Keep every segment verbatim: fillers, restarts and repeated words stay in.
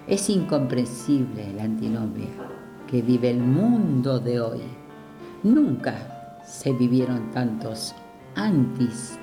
Es incomprensible la antinomia que vive el mundo de hoy. Nunca se vivieron tantos antis.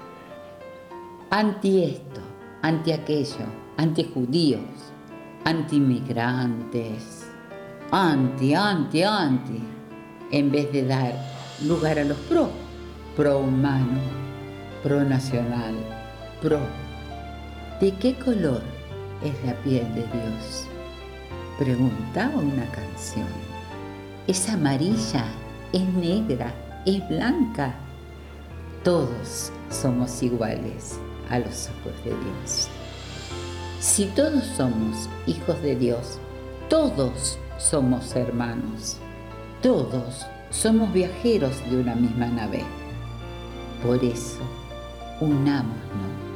Anti esto, anti aquello, anti judíos, anti inmigrantes, anti, anti, anti, en vez de dar lugar a los pro, pro humano, pro nacional, pro. ¿De qué color es la piel de Dios? Preguntaba una canción. ¿Es amarilla? ¿Es negra? ¿Es blanca? Todos somos iguales a los ojos de Dios. Si todos somos hijos de Dios, todos somos hermanos. Todos somos viajeros de una misma nave. Por eso, unámonos